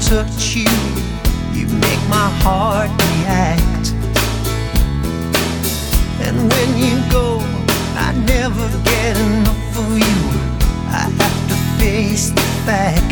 touch you, you make my heart react. And when you go, I never get enough of you. I have to face the fact